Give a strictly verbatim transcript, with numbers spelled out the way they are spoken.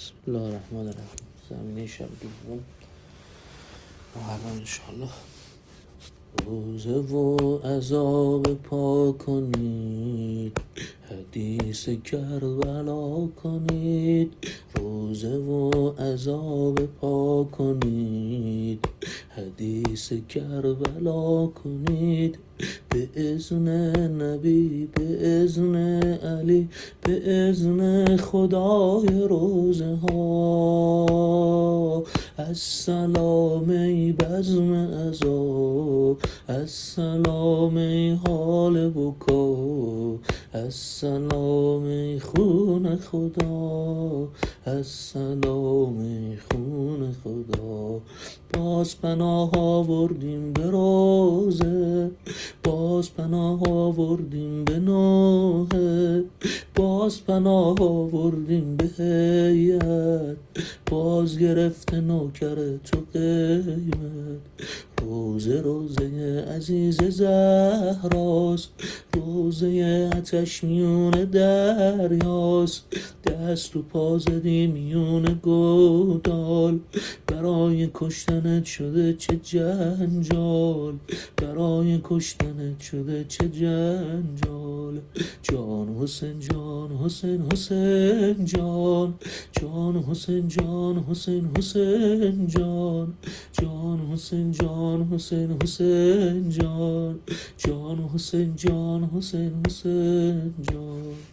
بسم الله الرحمن الرحیم. زمینه شب دوم محرم انشالله. روزه و عذاب پاک کنید، حدیث کربلا کنید. روزه و عذاب پاک کنید، حدیث کربلا کنید. به اذن نبی، به اذن علی، به اذن خدای روزه ها. السلام ای بزم عذاب، السلام ای حال بکا، السلام ای خون خدا، السلام ای خون خدا. باز پناه آوردیم به روزه، باز پناه آوردیم به نوحه، باز پناه آوردیم به هیئت، باز گرفته نوکر تو قیمت. روزه روزه عزیز زهراست، روزه آتش میون دریاست. دست و پا زدی میون گودال، برای کشتنت شده چه جنجال، برای کشتنت شده چه جنجال. جان حسین، جان حسین، حسین جان، جان حسین، جان حسین، حسین جان، جان حسین، جان حسین، حسین جان، جان حسین، جان حسین، حسین جان.